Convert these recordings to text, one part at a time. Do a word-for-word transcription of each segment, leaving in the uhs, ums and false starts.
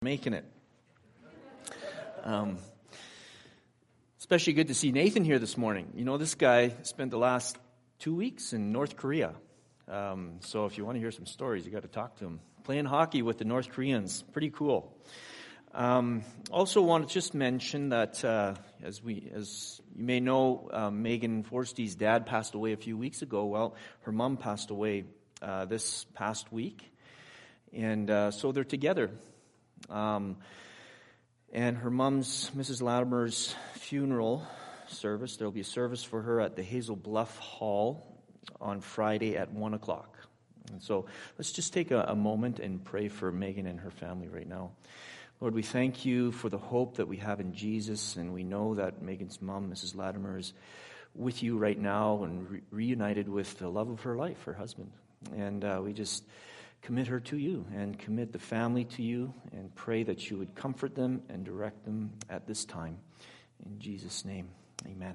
Making it. Um, especially good to see Nathan here this morning. You know, this guy spent the last two weeks in North Korea. Um, so if you want to hear some stories, you got to talk to him. Playing hockey with the North Koreans. Pretty cool. Um, also want to just mention that, uh, as we, as you may know, uh, Megan Forsty's dad passed away a few weeks ago. Well, her mom passed away uh, this past week. And uh, so they're together. Um, and her mom's, Missus Latimer's funeral service, there'll be a service for her at the Hazel Bluff Hall on Friday at one o'clock. And so let's just take a, a moment and pray for Megan and her family right now. Lord, we thank you for the hope that we have in Jesus, and we know that Megan's mom, Missus Latimer, is with you right now and re- reunited with the love of her life, her husband. And uh, we just commit her to you and commit the family to you and pray that you would comfort them and direct them at this time. In Jesus' name, amen.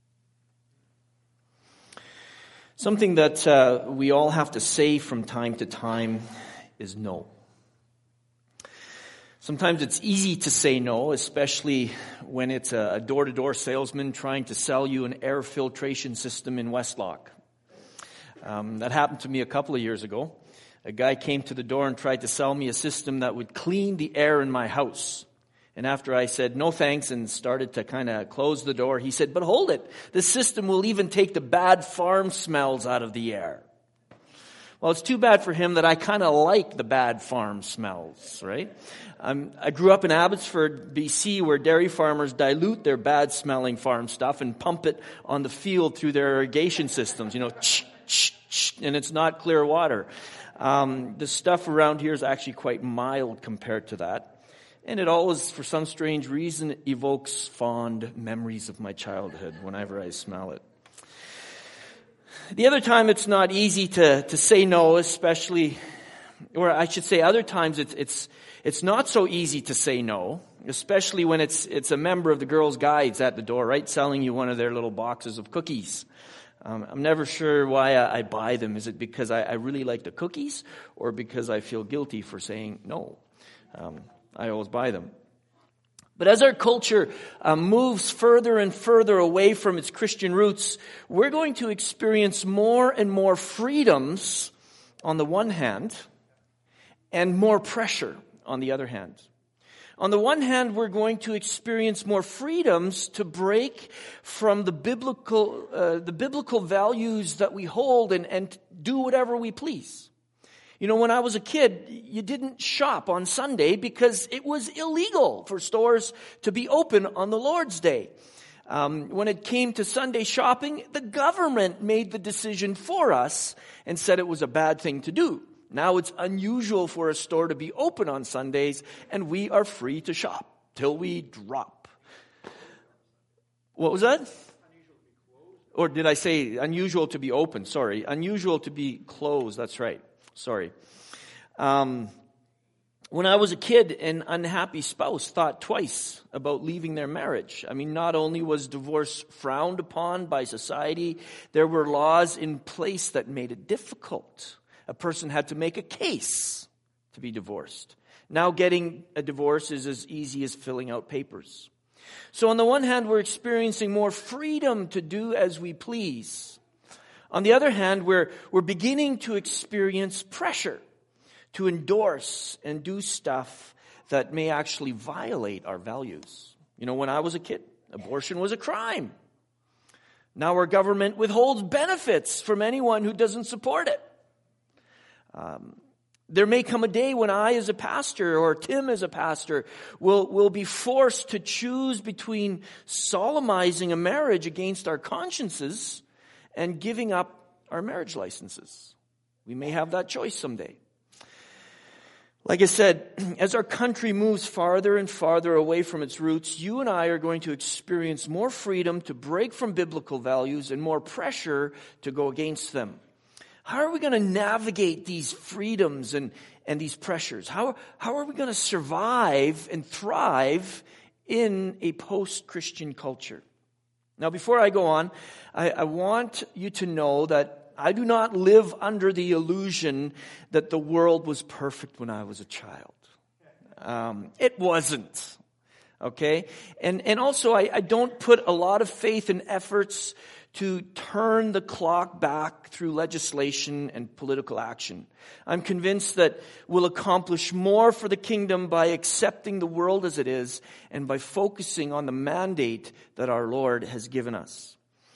Something that uh, we all have to say from time to time is no. Sometimes it's easy to say no, especially when it's a door-to-door salesman trying to sell you an air filtration system in Westlock. Um, that happened to me a couple of years ago. A guy came to the door and tried to sell me a system that would clean the air in my house. And after I said no thanks and started to kind of close the door, he said, but hold it. This system will even take the bad farm smells out of the air. Well, it's too bad for him that I kind of like the bad farm smells, right? Um, I grew up in Abbotsford, B C, where dairy farmers dilute their bad-smelling farm stuff and pump it on the field through their irrigation systems. You know, ch, ch, ch, and it's not clear water. Um, the stuff around here is actually quite mild compared to that. And it always, for some strange reason, evokes fond memories of my childhood whenever I smell it. The other time it's not easy to, to say no, especially, or I should say other times it's, it's, it's not so easy to say no, especially when it's, it's a member of the Girls' Guides at the door, right, selling you one of their little boxes of cookies. Um, I'm never sure why I, I buy them. Is it because I, I really like the cookies or because I feel guilty for saying no? Um, I always buy them. But as our culture uh, moves further and further away from its Christian roots, we're going to experience more and more freedoms on the one hand and more pressure on the other hand. On the one hand, we're going to experience more freedoms to break from the biblical uh, the biblical values that we hold and, and do whatever we please. You know, when I was a kid, you didn't shop on Sunday because it was illegal for stores to be open on the Lord's Day. Um, when it came to Sunday shopping, the government made the decision for us and said it was a bad thing to do. Now it's unusual for a store to be open on Sundays, and we are free to shop till we drop. What was that? Or did I say unusual to be open? Sorry. Unusual to be closed. That's right. Sorry. Um, when I was a kid, an unhappy spouse thought twice about leaving their marriage. I mean, not only was divorce frowned upon by society, there were laws in place that made it difficult. A person had to make a case to be divorced. Now getting a divorce is as easy as filling out papers. So on the one hand, we're experiencing more freedom to do as we please. On the other hand, we're, we're beginning to experience pressure to endorse and do stuff that may actually violate our values. You know, when I was a kid, abortion was a crime. Now our government withholds benefits from anyone who doesn't support it. Um, there may come a day when I as a pastor or Tim as a pastor will, will be forced to choose between solemnizing a marriage against our consciences and giving up our marriage licenses. We may have that choice someday. Like I said, as our country moves farther and farther away from its roots, you and I are going to experience more freedom to break from biblical values and more pressure to go against them. How are we going to navigate these freedoms and, and these pressures? How, how are we going to survive and thrive in a post-Christian culture? Now, before I go on, I, I want you to know that I do not live under the illusion that the world was perfect when I was a child. Um, it wasn't. Okay? And, and also, I, I don't put a lot of faith and efforts to turn the clock back through legislation and political action. I'm convinced that we'll accomplish more for the kingdom by accepting the world as it is and by focusing on the mandate that our Lord has given us.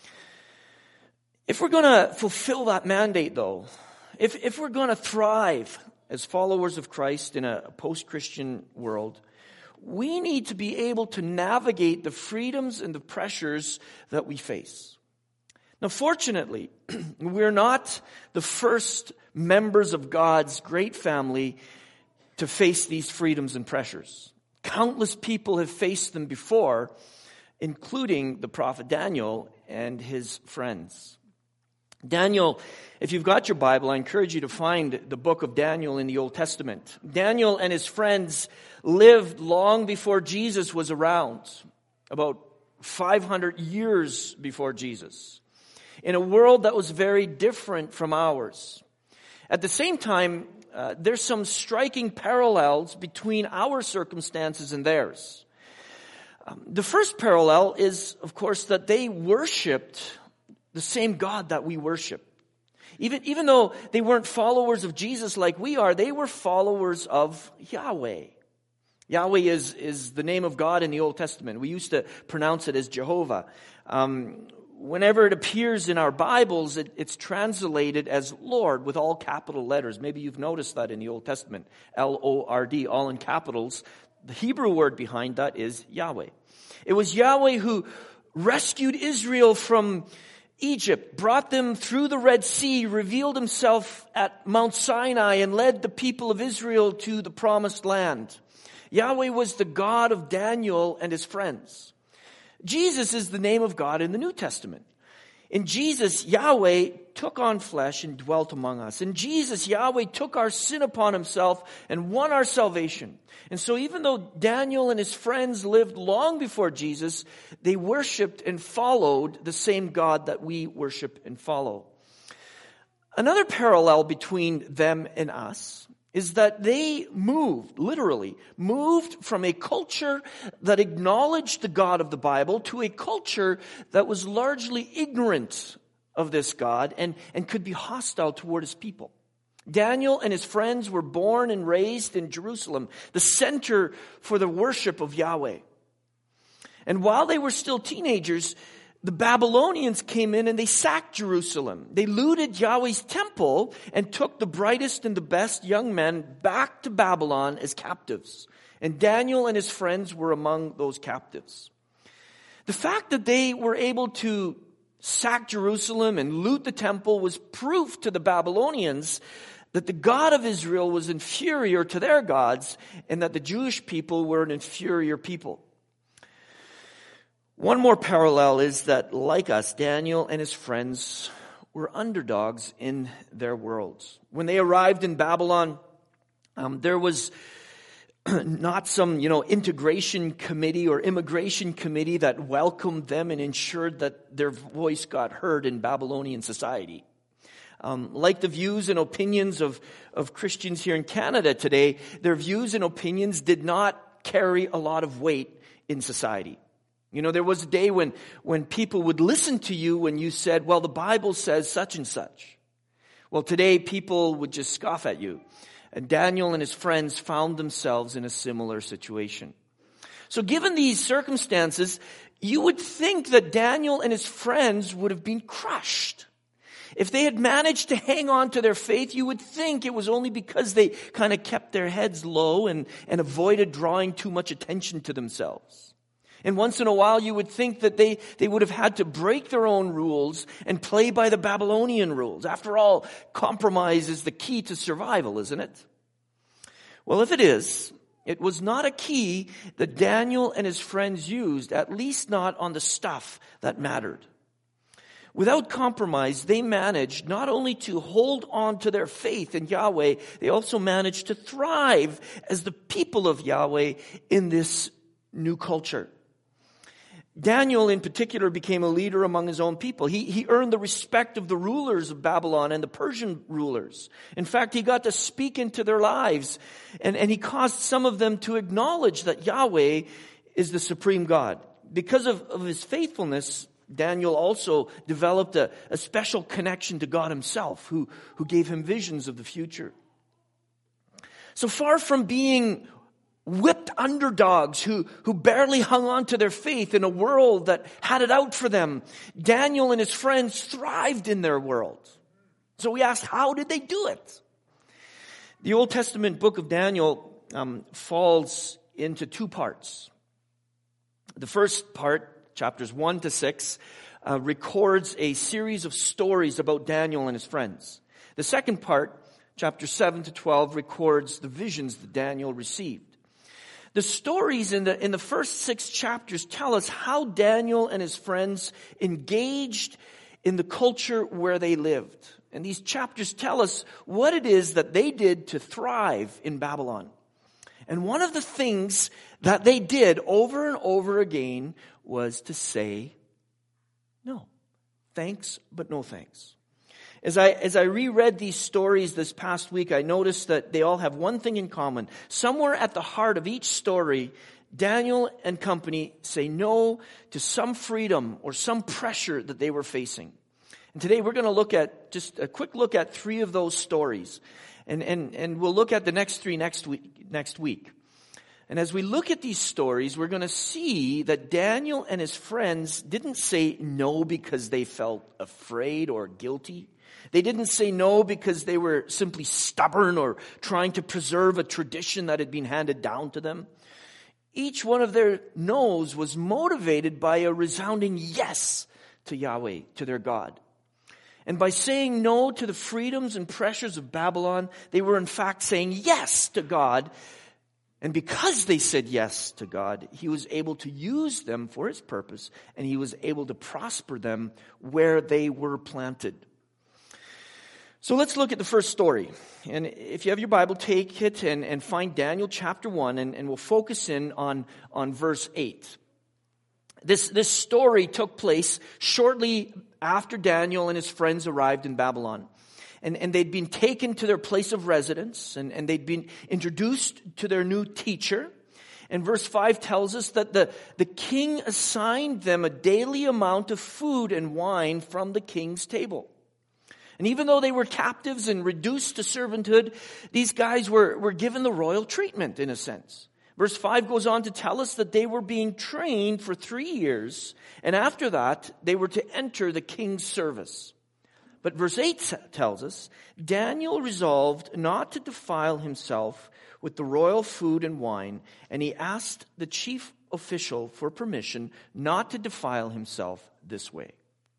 If we're going to fulfill that mandate, though, if, if we're going to thrive as followers of Christ in a post-Christian world, we need to be able to navigate the freedoms and the pressures that we face. Now, fortunately, we're not the first members of God's great family to face these freedoms and pressures. Countless people have faced them before, including the prophet Daniel and his friends. Daniel, if you've got your Bible, I encourage you to find the book of Daniel in the Old Testament. Daniel and his friends lived long before Jesus was around, about five hundred years before Jesus, in a world that was very different from ours. At the same time, uh, there's some striking parallels between our circumstances and theirs. Um, the first parallel is, of course, that they worshipped the same God that we worship. Even, even though they weren't followers of Jesus like we are, they were followers of Yahweh. Yahweh is, is the name of God in the Old Testament. We used to pronounce it as Jehovah. Um, whenever it appears in our Bibles, it, it's translated as Lord with all capital letters. Maybe you've noticed that in the Old Testament. L O R D, all in capitals. The Hebrew word behind that is Yahweh. It was Yahweh who rescued Israel from Egypt, brought them through the Red Sea, revealed himself at Mount Sinai, and led the people of Israel to the promised land. Yahweh was the God of Daniel and his friends. Jesus is the name of God in the New Testament. In Jesus, Yahweh took on flesh and dwelt among us. In Jesus, Yahweh took our sin upon himself and won our salvation. And so even though Daniel and his friends lived long before Jesus, they worshiped and followed the same God that we worship and follow. Another parallel between them and us is that they moved, literally, moved from a culture that acknowledged the God of the Bible to a culture that was largely ignorant of this God and, and could be hostile toward his people. Daniel and his friends were born and raised in Jerusalem, the center for the worship of Yahweh. And while they were still teenagers, the Babylonians came in and they sacked Jerusalem. They looted Yahweh's temple and took the brightest and the best young men back to Babylon as captives. And Daniel and his friends were among those captives. The fact that they were able to sack Jerusalem and loot the temple was proof to the Babylonians that the God of Israel was inferior to their gods and that the Jewish people were an inferior people. One more parallel is that, like us, Daniel and his friends were underdogs in their worlds. When they arrived in Babylon, um, there was not some, you know, integration committee or immigration committee that welcomed them and ensured that their voice got heard in Babylonian society. Um, like the views and opinions of, of Christians here in Canada today, their views and opinions did not carry a lot of weight in society. You know, there was a day when, when people would listen to you when you said, well, the Bible says such and such. Well, today people would just scoff at you. And Daniel and his friends found themselves in a similar situation. So given these circumstances, you would think that Daniel and his friends would have been crushed. If they had managed to hang on to their faith, you would think it was only because they kind of kept their heads low and, and avoided drawing too much attention to themselves. And once in a while, you would think that they, they would have had to break their own rules and play by the Babylonian rules. After all, compromise is the key to survival, isn't it? Well, if it is, it was not a key that Daniel and his friends used, at least not on the stuff that mattered. Without compromise, they managed not only to hold on to their faith in Yahweh, they also managed to thrive as the people of Yahweh in this new culture. Daniel in particular became a leader among his own people. He, he earned the respect of the rulers of Babylon and the Persian rulers. In fact, he got to speak into their lives, and, and he caused some of them to acknowledge that Yahweh is the supreme God. Because of, of his faithfulness, Daniel also developed a, a special connection to God himself, who, who gave him visions of the future. So far from being whipped underdogs who, who barely hung on to their faith in a world that had it out for them, Daniel and his friends thrived in their world. So we asked, how did they do it? The Old Testament book of Daniel um, falls into two parts. The first part, chapters one to six, uh, records a series of stories about Daniel and his friends. The second part, chapter seven to twelve, records the visions that Daniel received. The stories in the, in the first six chapters tell us how Daniel and his friends engaged in the culture where they lived. And these chapters tell us what it is that they did to thrive in Babylon. And one of the things that they did over and over again was to say, no, thanks, but no thanks. As I, as I reread these stories this past week, I noticed that they all have one thing in common. Somewhere at the heart of each story, Daniel and company say no to some freedom or some pressure that they were facing. And today we're going to look at, just a quick look at three of those stories. And, and, and we'll look at the next three next week, next week. And as we look at these stories, we're going to see that Daniel and his friends didn't say no because they felt afraid or guilty. They didn't say no because they were simply stubborn or trying to preserve a tradition that had been handed down to them. Each one of their no's was motivated by a resounding yes to Yahweh, to their God. And by saying no to the freedoms and pressures of Babylon, they were in fact saying yes to God. And because they said yes to God, He was able to use them for His purpose, and He was able to prosper them where they were planted. So let's look at the first story. And if you have your Bible, take it and, and find Daniel chapter one, and, and we'll focus in on, on verse eight. This, this story took place shortly after Daniel and his friends arrived in Babylon. And, and they'd been taken to their place of residence, and, and they'd been introduced to their new teacher. And verse five tells us that the, the king assigned them a daily amount of food and wine from the king's table. And even though they were captives and reduced to servanthood, these guys were, were given the royal treatment in a sense. Verse five goes on to tell us that they were being trained for three years, and after that, they were to enter the king's service. But verse eight tells us, Daniel resolved not to defile himself with the royal food and wine, and he asked the chief official for permission not to defile himself this way.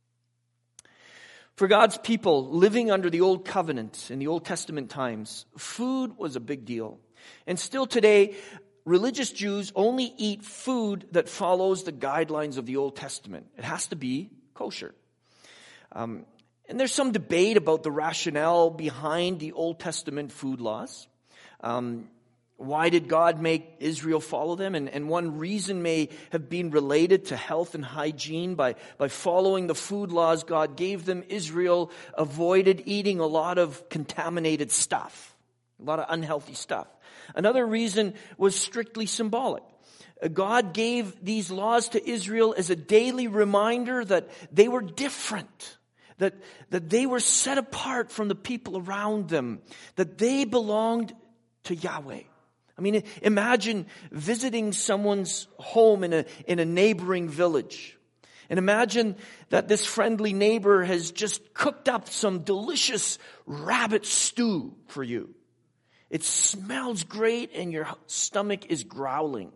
For God's people living under the Old Covenant in the Old Testament times, food was a big deal. And still today, religious Jews only eat food that follows the guidelines of the Old Testament. It has to be kosher. Um, and there's some debate about the rationale behind the Old Testament food laws. Um, why did God make Israel follow them? And, and one reason may have been related to health and hygiene. By, by following the food laws God gave them, Israel avoided eating a lot of contaminated stuff, a lot of unhealthy stuff. Another reason was strictly symbolic. God gave these laws to Israel as a daily reminder that they were different, that, that they were set apart from the people around them, that they belonged to Yahweh. I mean, imagine visiting someone's home in a, in a neighboring village. And imagine that this friendly neighbor has just cooked up some delicious rabbit stew for you. It smells great and your stomach is growling.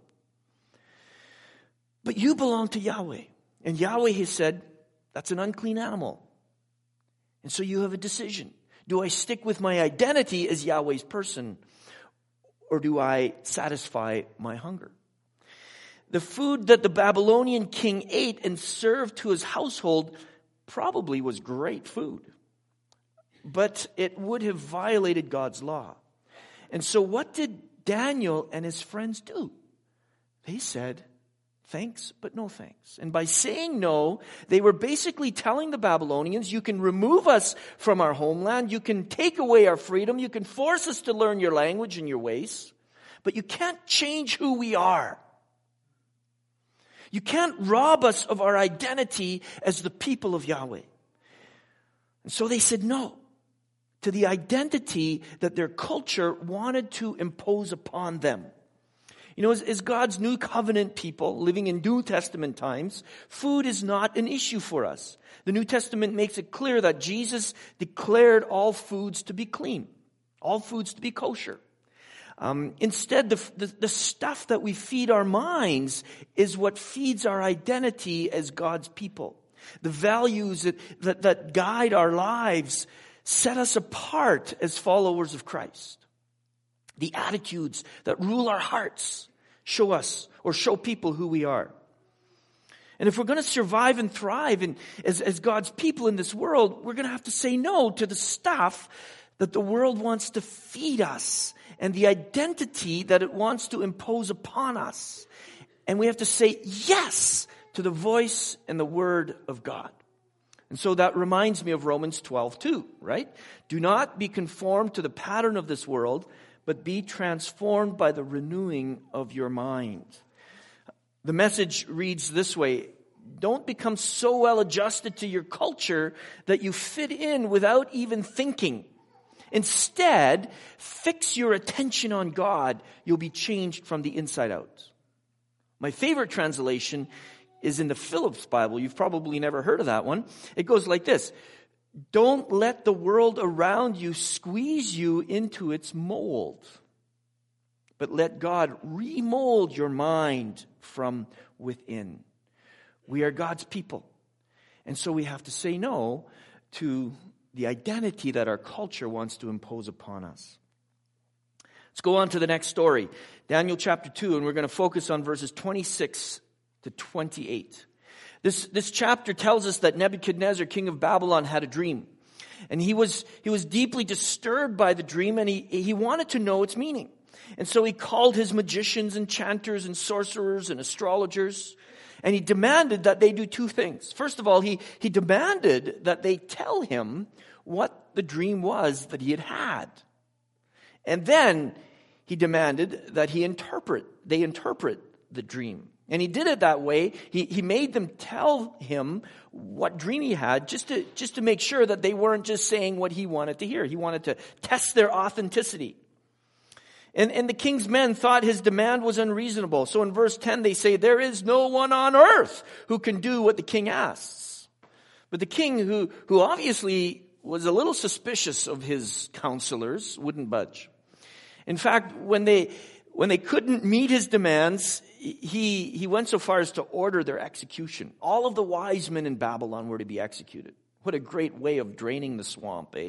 But you belong to Yahweh. And Yahweh has said, that's an unclean animal. And so you have a decision. Do I stick with my identity as Yahweh's person, or do I satisfy my hunger? The food that the Babylonian king ate and served to his household probably was great food. But it would have violated God's law. And so what did Daniel and his friends do? They said, Thanks, but no thanks. And by saying no, they were basically telling the Babylonians, you can remove us from our homeland, you can take away our freedom, you can force us to learn your language and your ways, but you can't change who we are. You can't rob us of our identity as the people of Yahweh. And so they said no to the identity that their culture wanted to impose upon them. You know, as, as God's new covenant people living in New Testament times, food is not an issue for us. The New Testament makes it clear that Jesus declared all foods to be clean, all foods to be kosher. Um, instead, the, the, the stuff that we feed our minds is what feeds our identity as God's people. The values that, that, that guide our lives set us apart as followers of Christ. The attitudes that rule our hearts show us or show people who we are. And if we're going to survive and thrive in, as, as God's people in this world, we're going to have to say no to the stuff that the world wants to feed us and the identity that it wants to impose upon us. And we have to say yes to the voice and the word of God. And so that reminds me of Romans twelve two, right? Do not be conformed to the pattern of this world, but be transformed by the renewing of your mind. The Message reads this way: don't become so well adjusted to your culture that you fit in without even thinking. Instead, fix your attention on God. You'll be changed from the inside out. My favorite translation is in the Phillips Bible. You've probably never heard of that one. It goes like this: don't let the world around you squeeze you into its mold, but let God remold your mind from within. We are God's people, and so we have to say no to the identity that our culture wants to impose upon us. Let's go on to the next story, Daniel chapter two, and we're going to focus on verses twenty-six to twenty-eight. This, this chapter tells us that Nebuchadnezzar, king of Babylon, had a dream. And he was, he was deeply disturbed by the dream, and he, he wanted to know its meaning. And so he called his magicians, enchanters, and sorcerers, and astrologers, and he demanded that they do two things. First of all, he, he demanded that they tell him what the dream was that he had had. And then he demanded that he interpret, they interpret the dream. And he did it that way. He, he made them tell him what dream he had, just to, just to make sure that they weren't just saying what he wanted to hear. He wanted to test their authenticity. And, and the king's men thought his demand was unreasonable. So in verse ten they say, there is no one on earth who can do what the king asks. But the king, who, who obviously was a little suspicious of his counselors, wouldn't budge. In fact, when they, when they couldn't meet his demands, He, he went so far as to order their execution. All of the wise men in Babylon were to be executed. What a great way of draining the swamp, eh?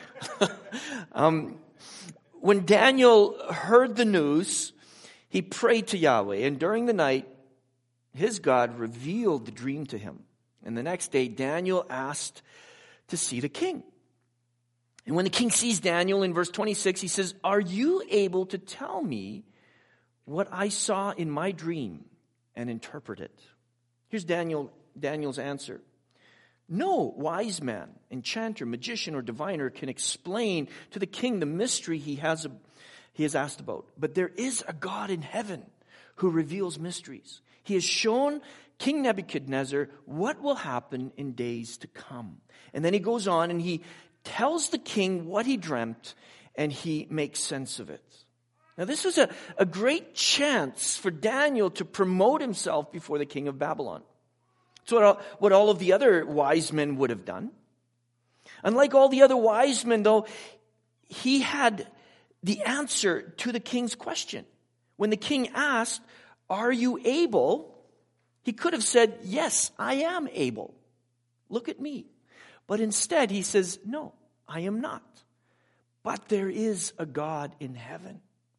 um, when Daniel heard the news, he prayed to Yahweh. And during the night, his God revealed the dream to him. And the next day, Daniel asked to see the king. And when the king sees Daniel in verse twenty-six, he says, are you able to tell me what I saw in my dream and interpret it? Here's Daniel, Daniel's answer. No wise man, enchanter, magician, or diviner can explain to the king the mystery he has, he has asked about. But there is a God in heaven who reveals mysteries. He has shown King Nebuchadnezzar what will happen in days to come. And then he goes on and he tells the king what he dreamt, and he makes sense of it. Now, this was a, a great chance for Daniel to promote himself before the king of Babylon. It's what all, what all of the other wise men would have done. Unlike all the other wise men, though, he had the answer to the king's question. When the king asked, are you able? He could have said, yes, I am able. Look at me. But instead, he says, no, I am not. But there is a God in heaven.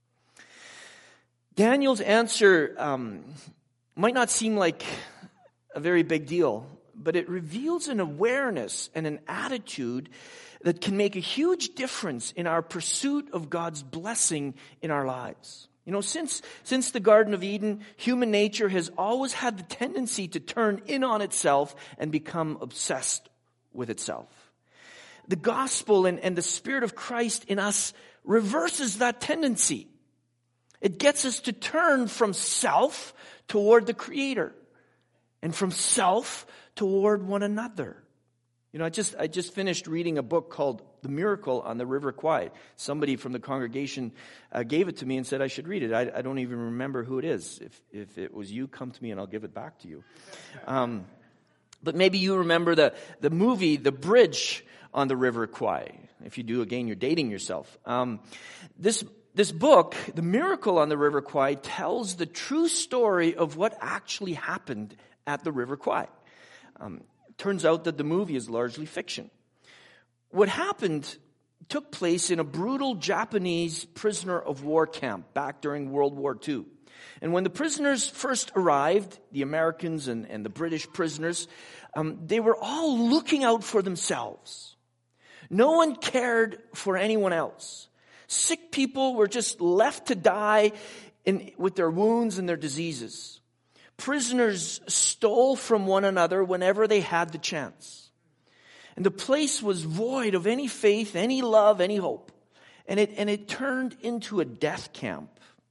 Daniel's answer um, might not seem like a very big deal, but it reveals an awareness and an attitude that can make a huge difference in our pursuit of God's blessing in our lives. You know, since, since the Garden of Eden, human nature has always had the tendency to turn in on itself and become obsessed with itself. The gospel and, and the Spirit of Christ in us reverses that tendency. It gets us to turn from self toward the Creator and from self toward one another. You know, I just I just finished reading a book called The Miracle on the River Kwai. Somebody from the congregation uh, gave it to me and said I should read it. I, I don't even remember who it is. If if it was you, come to me and I'll give it back to you. Um, but maybe you remember the, the movie, The Bridge on the River Kwai. If you do, again, you're dating yourself. Um, this This book, The Miracle on the River Kwai, tells the true story of what actually happened at the River Kwai. Um, turns out that the movie is largely fiction. What happened took place in a brutal Japanese prisoner of war camp back during World War Two. And when the prisoners first arrived, the Americans and, and the British prisoners, um, they were all looking out for themselves. No one cared for anyone else. Sick people were just left to die in, with their wounds and their diseases. Prisoners stole from one another whenever they had the chance. And the place was void of any faith, any love, any hope. And it, and it turned into a death camp.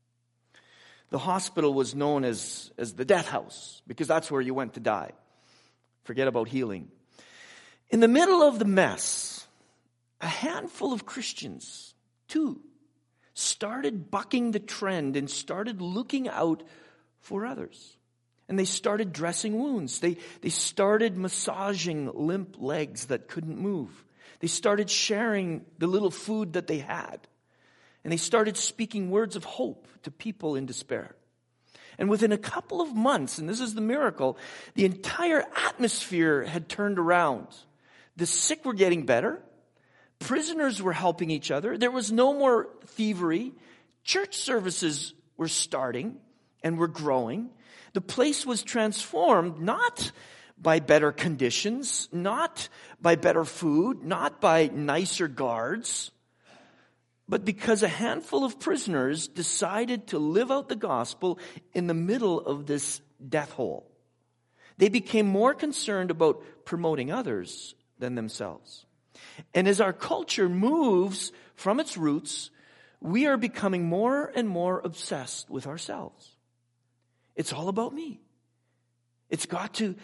The hospital was known as, as the death house because that's where you went to die. Forget about healing. In the middle of the mess, a handful of Christians, two, started bucking the trend and started looking out for others. And they started dressing wounds. They, they started massaging limp legs that couldn't move. They started sharing the little food that they had. And they started speaking words of hope to people in despair. And within a couple of months, and this is the miracle, the entire atmosphere had turned around. The sick were getting better. Prisoners were helping each other. There was no more thievery. Church services were starting and were growing. The place was transformed not by better conditions, not by better food, not by nicer guards, but because a handful of prisoners decided to live out the gospel in the middle of this death hole. They became more concerned about promoting others than themselves. And as our culture moves from its roots, we are becoming more and more obsessed with ourselves. It's all about me. It's got to,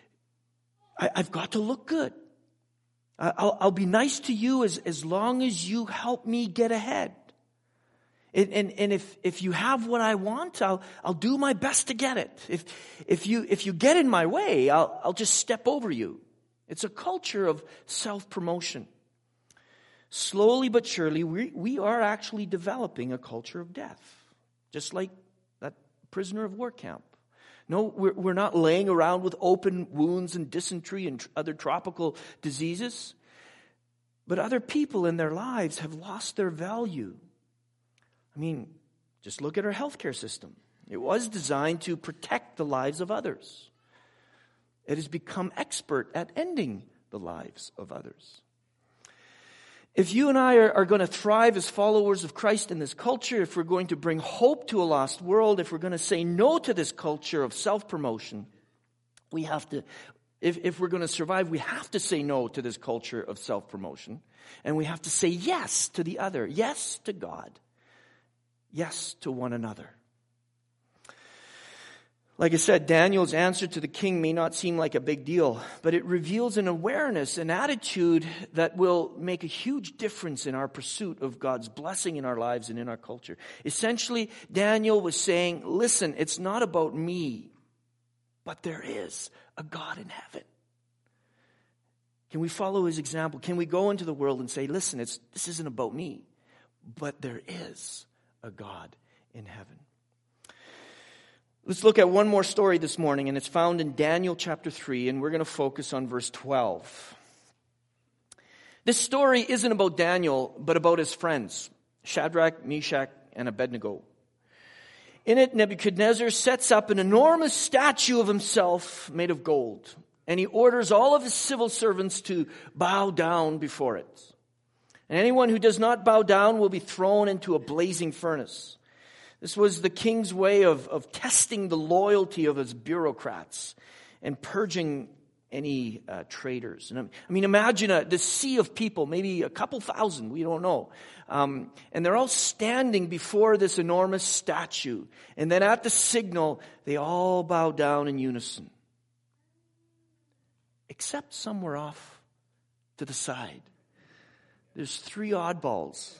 I, I've got to look good. I'll, I'll be nice to you as, as long as you help me get ahead. And, and, and if, if you have what I want, I'll, I'll do my best to get it. If, if you, if you get in my way, I'll, I'll just step over you. It's a culture of self-promotion. Slowly but surely, we, we are actually developing a culture of death. Just like that prisoner of war camp. No, we're, we're not laying around with open wounds and dysentery and tr- other tropical diseases. But other people in their lives have lost their value. I mean, just look at our healthcare system. It was designed to protect the lives of others. It has become expert at ending the lives of others. If you and I are, are going to thrive as followers of Christ in this culture, if we're going to bring hope to a lost world, if we're going to say no to this culture of self-promotion, we have to, if, if we're going to survive, we have to say no to this culture of self-promotion. And we have to say yes to the other, yes to God, yes to one another. Like I said, Daniel's answer to the king may not seem like a big deal, but it reveals an awareness, an attitude that will make a huge difference in our pursuit of God's blessing in our lives and in our culture. Essentially, Daniel was saying, listen, it's not about me, but there is a God in heaven. Can we follow his example? Can we go into the world and say, listen, it's, this isn't about me, but there is a God in heaven. Let's look at one more story this morning, and it's found in Daniel chapter three, and we're going to focus on verse twelve. This story isn't about Daniel, but about his friends, Shadrach, Meshach, and Abednego. In it, Nebuchadnezzar sets up an enormous statue of himself made of gold, and he orders all of his civil servants to bow down before it. And anyone who does not bow down will be thrown into a blazing furnace. This was the king's way of, of testing the loyalty of his bureaucrats and purging any uh, traitors. And I mean, imagine a, this sea of people, maybe a couple thousand, we don't know. Um, and they're all standing before this enormous statue. And then at the signal, they all bow down in unison. Except somewhere off to the side. There's three oddballs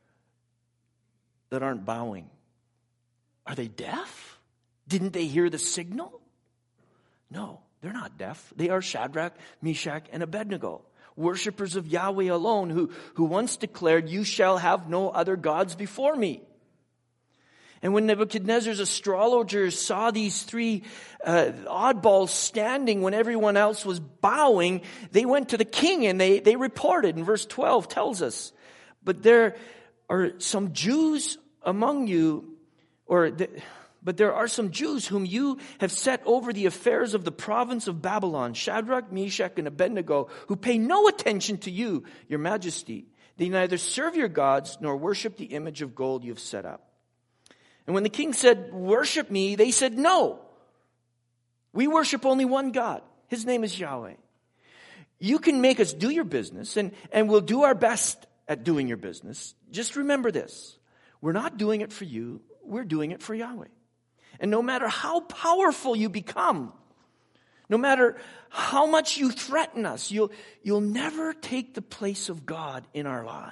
that aren't bowing. Are they deaf? Didn't they hear the signal? No, they're not deaf. They are Shadrach, Meshach, and Abednego, worshipers of Yahweh alone, who, who once declared, "You shall have no other gods before me." And when Nebuchadnezzar's astrologers saw these three uh, oddballs standing when everyone else was bowing, they went to the king and they, they reported. And verse twelve tells us, "But there are some Jews among you, or the, but there are some Jews whom you have set over the affairs of the province of Babylon, Shadrach, Meshach, and Abednego, who pay no attention to you, your majesty. They neither serve your gods nor worship the image of gold you have set up." And when the king said, "Worship me," they said, "No. We worship only one God. His name is Yahweh. You can make us do your business, and, and we'll do our best at doing your business. Just remember this. We're not doing it for you. We're doing it for Yahweh. And no matter how powerful you become, no matter how much you threaten us, you'll, you'll never take the place of God in our lives."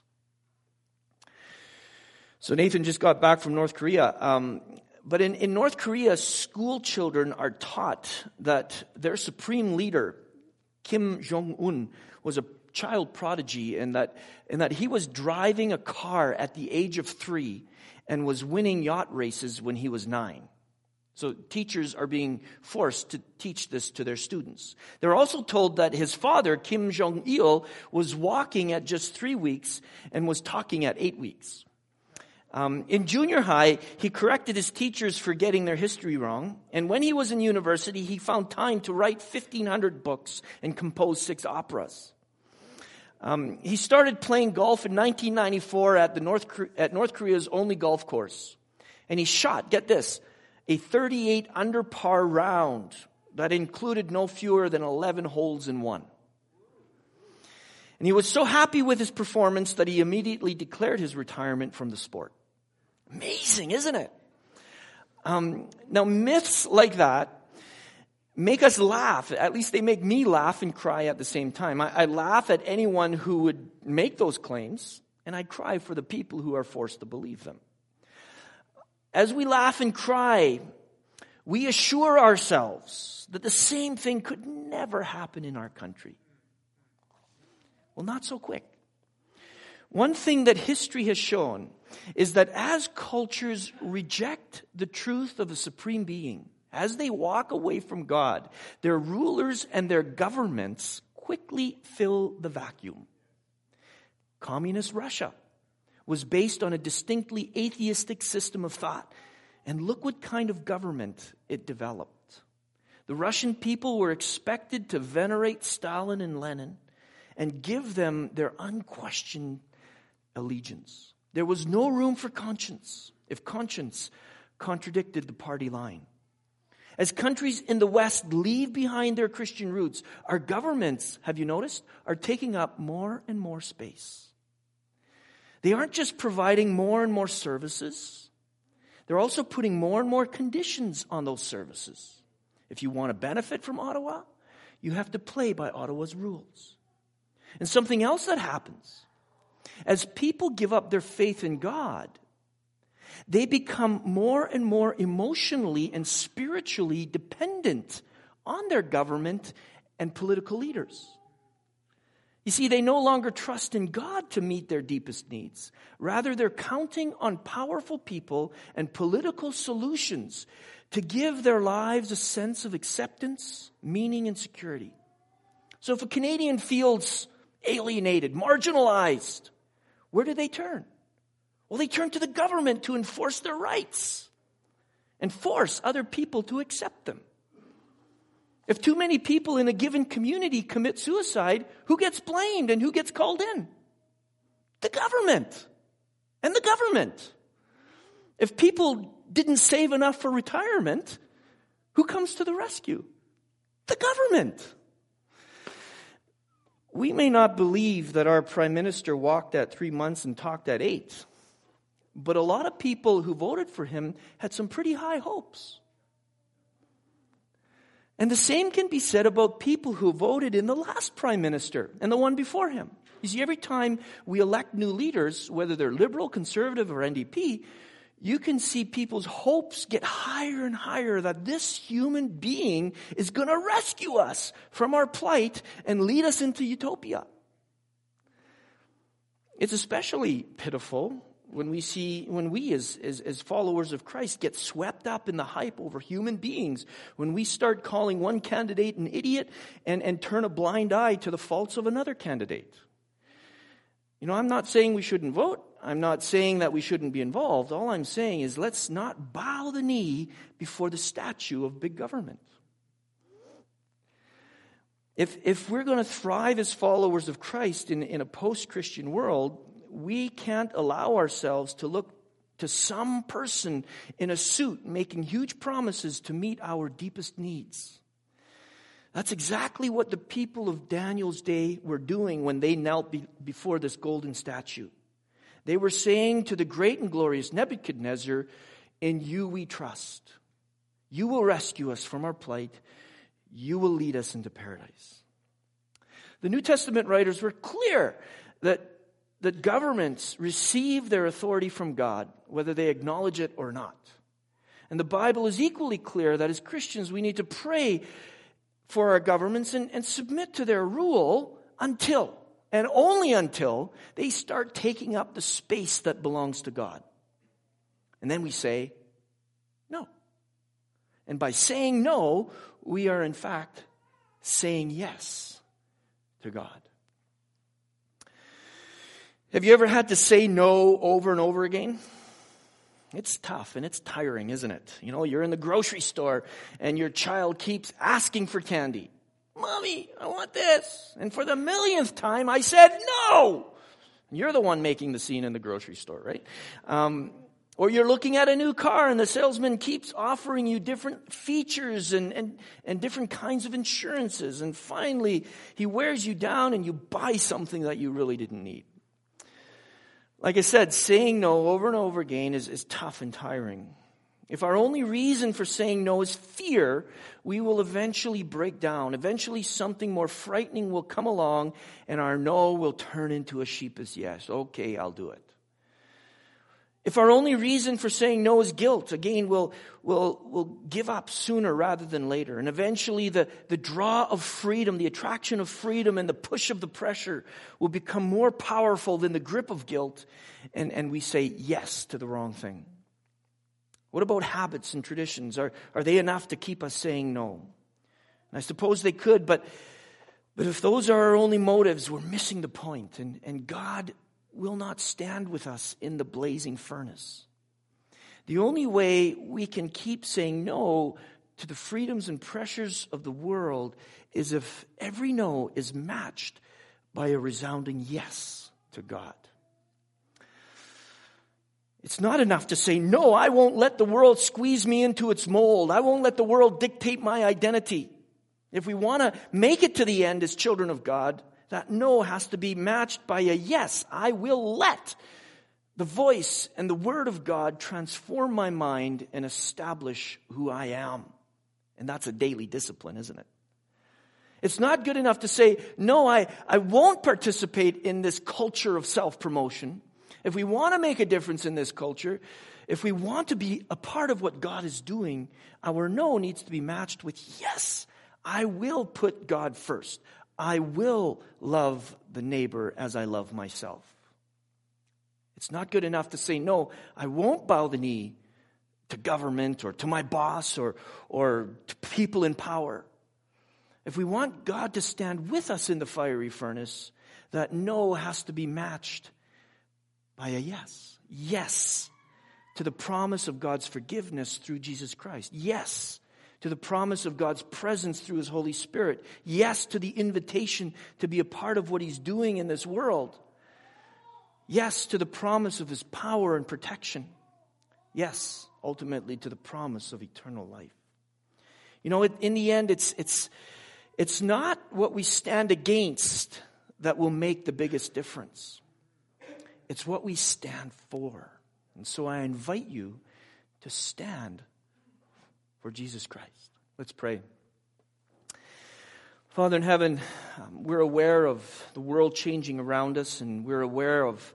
So Nathan just got back from North Korea. Um, but in, in North Korea, school children are taught that their supreme leader, Kim Jong-un, was a child prodigy, and that, and that he was driving a car at the age of three and was winning yacht races when he was nine. So teachers are being forced to teach this to their students. They're also told that his father, Kim Jong-il, was walking at just three weeks and was talking at eight weeks. Um, in junior high, he corrected his teachers for getting their history wrong. And when he was in university, he found time to write fifteen hundred books and compose six operas. Um, he started playing golf in nineteen ninety-four at the North at North Korea's only golf course. And he shot, get this, a thirty-eight under par round that included no fewer than eleven holes in one. And he was so happy with his performance that he immediately declared his retirement from the sport. Amazing, isn't it? Um, now, myths like that make us laugh. At least they make me laugh and cry at the same time. I, I laugh at anyone who would make those claims, and I cry for the people who are forced to believe them. As we laugh and cry, we assure ourselves that the same thing could never happen in our country. Well, not so quick. One thing that history has shown is that as cultures reject the truth of a supreme being, as they walk away from God, their rulers and their governments quickly fill the vacuum. Communist Russia was based on a distinctly atheistic system of thought, and look what kind of government it developed. The Russian people were expected to venerate Stalin and Lenin and give them their unquestioned allegiance. There was no room for conscience if conscience contradicted the party line. As countries in the West leave behind their Christian roots, our governments, have you noticed, are taking up more and more space. They aren't just providing more and more services. They're also putting more and more conditions on those services. If you want to benefit from Ottawa, you have to play by Ottawa's rules. And something else that happens, as people give up their faith in God, they become more and more emotionally and spiritually dependent on their government and political leaders. You see, they no longer trust in God to meet their deepest needs. Rather, they're counting on powerful people and political solutions to give their lives a sense of acceptance, meaning, and security. So if a Canadian feels alienated, marginalized, where do they turn? Well, they turn to the government to enforce their rights and force other people to accept them. If too many people in a given community commit suicide, who gets blamed and who gets called in? The government. And the government. If people didn't save enough for retirement, who comes to the rescue? The government. We may not believe that our prime minister walked at three months and talked at eight, but a lot of people who voted for him had some pretty high hopes. And the same can be said about people who voted in the last prime minister and the one before him. You see, every time we elect new leaders, whether they're liberal, conservative, or N D P, you can see people's hopes get higher and higher that this human being is going to rescue us from our plight and lead us into utopia. It's especially pitiful when we see, when we as, as, as followers of Christ get swept up in the hype over human beings, when we start calling one candidate an idiot and, and turn a blind eye to the faults of another candidate. You know, I'm not saying we shouldn't vote. I'm not saying that we shouldn't be involved. All I'm saying is let's not bow the knee before the statue of big government. If, if we're going to thrive as followers of Christ in, in a post-Christian world, we can't allow ourselves to look to some person in a suit making huge promises to meet our deepest needs. That's exactly what the people of Daniel's day were doing when they knelt be, before this golden statue. They were saying to the great and glorious Nebuchadnezzar, "In you we trust. You will rescue us from our plight. You will lead us into paradise." The New Testament writers were clear that, that governments receive their authority from God, whether they acknowledge it or not. And the Bible is equally clear that as Christians we need to pray for our governments and, and submit to their rule until, and only until, they start taking up the space that belongs to God. And then we say, no. And by saying no, we are in fact saying yes to God. Have you ever had to say no over and over again? It's tough and it's tiring, isn't it? You know, you're in the grocery store and your child keeps asking for candy. "Mommy, I want this." And for the millionth time, I said no. You're the one making the scene in the grocery store, right? Um, or you're looking at a new car and the salesman keeps offering you different features and, and, and different kinds of insurances. And finally, he wears you down and you buy something that you really didn't need. Like I said, saying no over and over again is, is tough and tiring. If our only reason for saying no is fear, we will eventually break down. Eventually something more frightening will come along and our no will turn into a sheepish yes. Okay, I'll do it. If our only reason for saying no is guilt, again, we'll, we'll, we'll give up sooner rather than later. And eventually the, the draw of freedom, the attraction of freedom and the push of the pressure will become more powerful than the grip of guilt. And, and we say yes to the wrong thing. What about habits and traditions? Are, are they enough to keep us saying no? And I suppose they could, but, but if those are our only motives, we're missing the point. And, and God will not stand with us in the blazing furnace. The only way we can keep saying no to the freedoms and pressures of the world is if every no is matched by a resounding yes to God. It's not enough to say, "No, I won't let the world squeeze me into its mold. I won't let the world dictate my identity." If we want to make it to the end as children of God, that no has to be matched by a yes. I will let the voice and the word of God transform my mind and establish who I am. And that's a daily discipline, isn't it? It's not good enough to say, "No, I, I won't participate in this culture of self-promotion." If we want to make a difference in this culture, if we want to be a part of what God is doing, our no needs to be matched with yes. I will put God first. I will love the neighbor as I love myself. It's not good enough to say, "No, I won't bow the knee to government or to my boss or, or to people in power." If we want God to stand with us in the fiery furnace, that no has to be matched by a yes. Yes to the promise of God's forgiveness through Jesus Christ. Yes to the promise of God's presence through His Holy Spirit. Yes to the invitation to be a part of what He's doing in this world. Yes to the promise of His power and protection. Yes, ultimately to the promise of eternal life. You know, in the end, it's it's it's not what we stand against that will make the biggest difference. It's what we stand for. And so I invite you to stand for Jesus Christ. Let's pray. Father in heaven, um, we're aware of the world changing around us, and we're aware of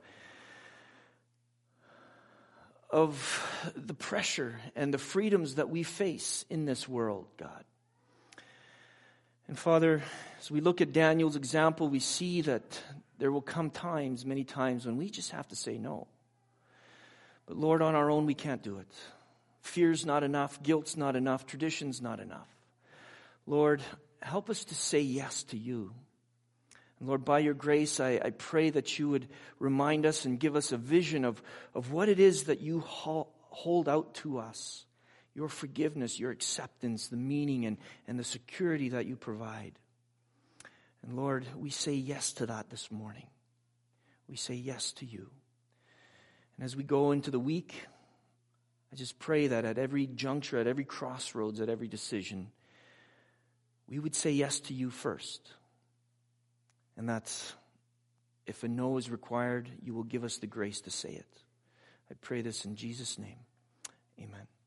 of the pressure and the freedoms that we face in this world, God. And Father, as we look at Daniel's example, we see that there will come times, many times, when we just have to say no. But Lord, on our own, we can't do it. Fear's not enough, guilt's not enough, tradition's not enough. Lord, help us to say yes to you. And Lord, by your grace, I, I pray that you would remind us and give us a vision of, of what it is that you hold out to us. Your forgiveness, your acceptance, the meaning and, and the security that you provide. And Lord, we say yes to that this morning. We say yes to you. And as we go into the week, I just pray that at every juncture, at every crossroads, at every decision, we would say yes to you first. And that's, if a no is required, you will give us the grace to say it. I pray this in Jesus' name. Amen.